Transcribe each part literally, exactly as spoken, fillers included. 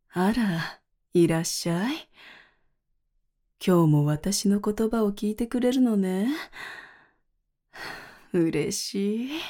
あら、いらっしゃい。今日も私の言葉を聞いてくれるのね。嬉しい。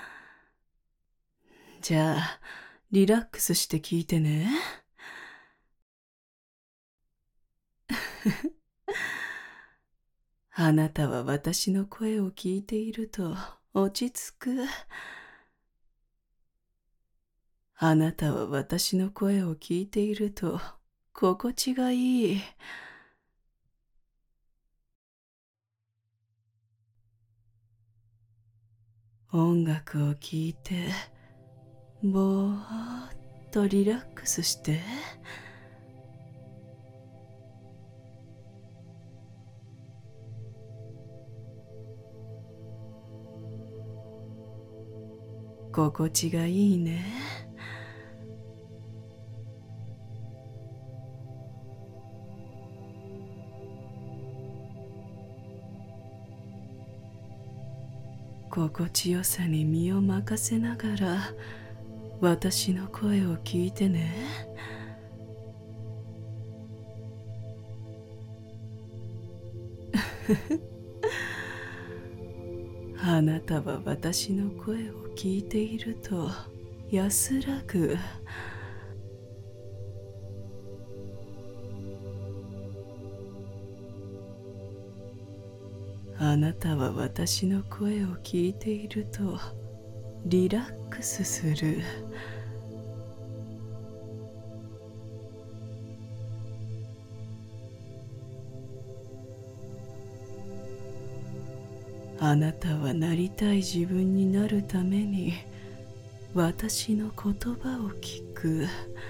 じゃあ、リラックスして聞いてね。あなたは私の声を聞いていると落ち着く。あなたは私の声を聞いていると心地がいい。音楽を聴いて、ぼーっとリラックスして。心地がいいね。心地よさに身を任せながら私の声を聞いてね。あなたは私の声を聞いていると安らぐ。あなたは私の声を聞いているとリラックスする。あなたはなりたい自分になるために私の言葉を聞く。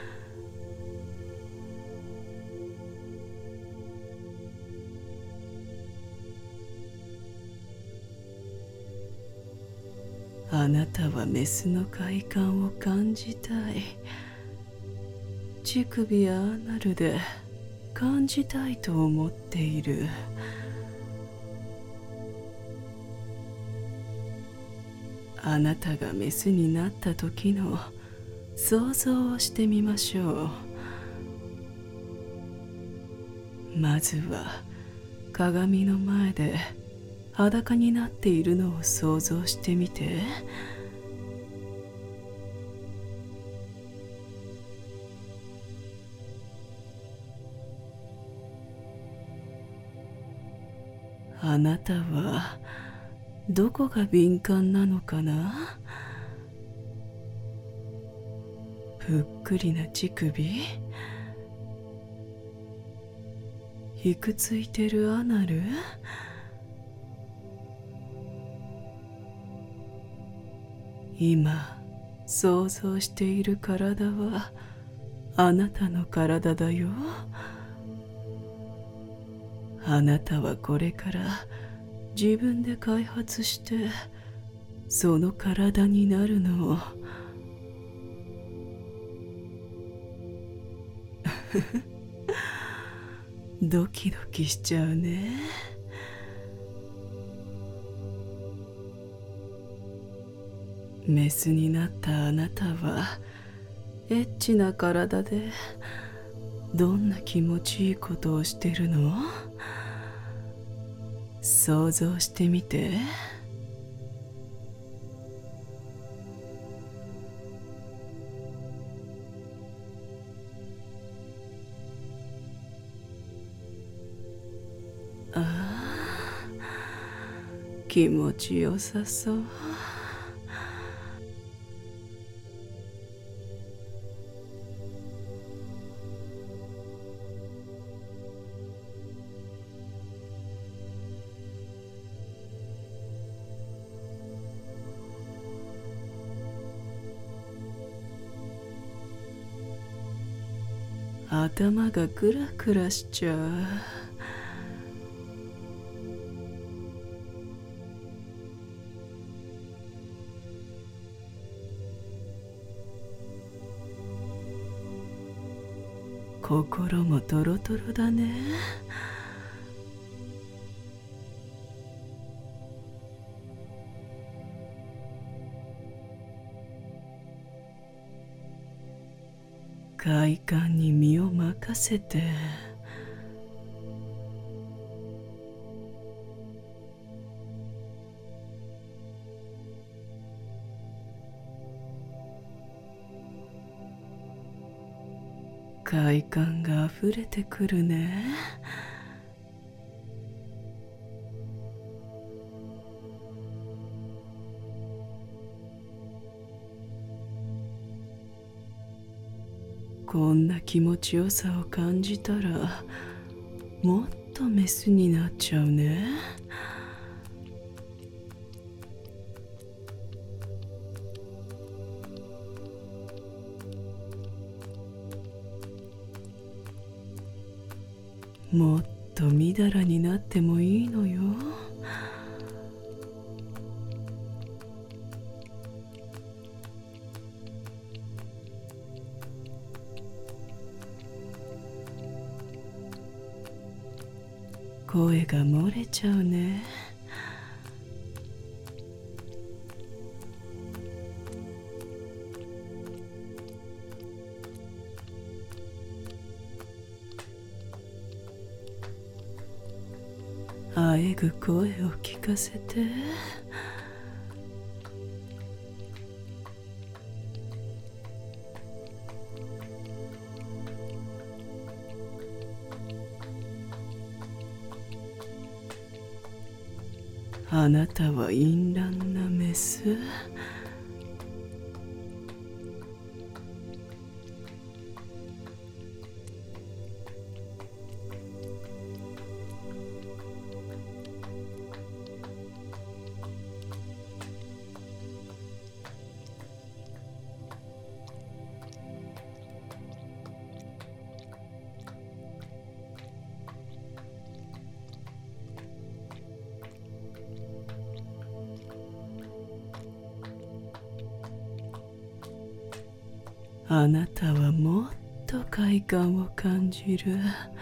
あなたはメスの快感を感じたい。乳首やアナルで感じたいと思っている。あなたがメスになった時の想像をしてみましょう。まずは鏡の前で裸になっているのを想像してみて。あなたはどこが敏感なのかな？ぷっくりな乳首、ひくついてるアナル、今想像している体はあなたの体だよ。あなたはこれから自分で開発してその体になるの。ドキドキしちゃうね。メスになったあなたはエッチな体でどんな気持ちいいことをしてるの？想像してみて。ああ、気持ちよさそう。頭がクラクラしちゃう。心もトロトロだね。 快感に身を任せて、快感があふれてくるね。こんな気持ちよさを感じたらもっとメスになっちゃうね。もっとみだらになってもいいのよ。声が漏れちゃうね。あえぐ声を聞かせて。あなたは淫乱なメス。あなたはもっと快感を感じる。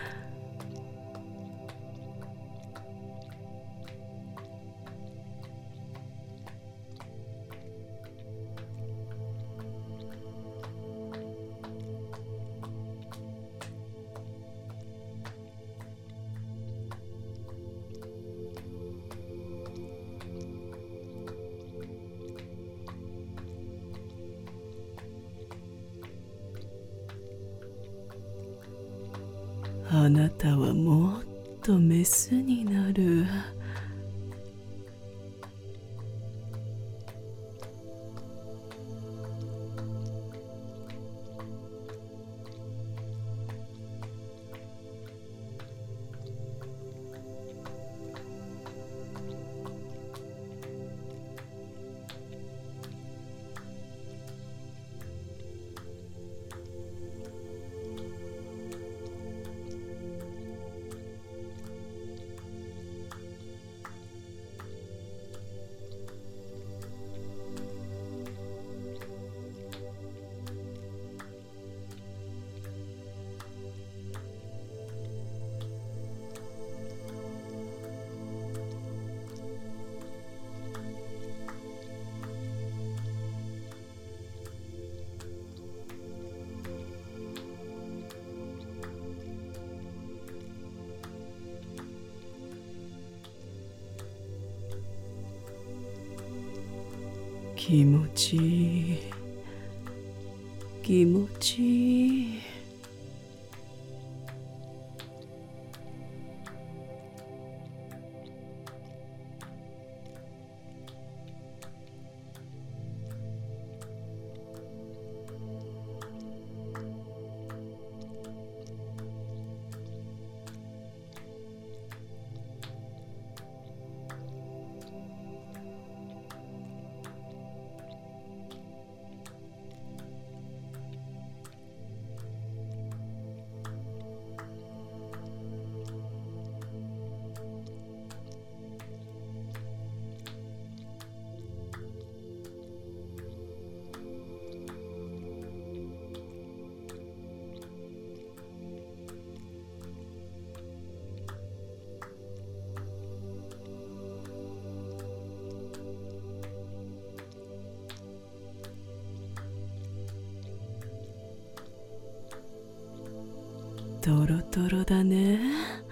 あなたはもっとメスになる。気持ちいい、気持ちいい。 トロトロだね。